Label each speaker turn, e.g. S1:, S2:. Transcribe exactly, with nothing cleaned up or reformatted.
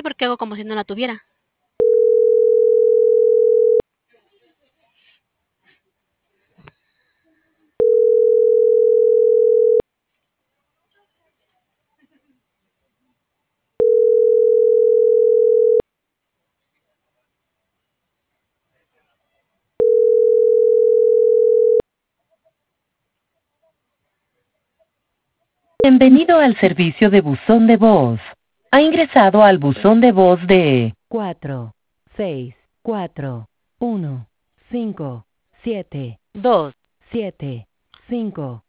S1: porque hago como si no la tuviera.
S2: Bienvenido al servicio de buzón de voz. Ha ingresado al buzón de voz de cuatro seis cuatro uno cinco siete dos siete cinco.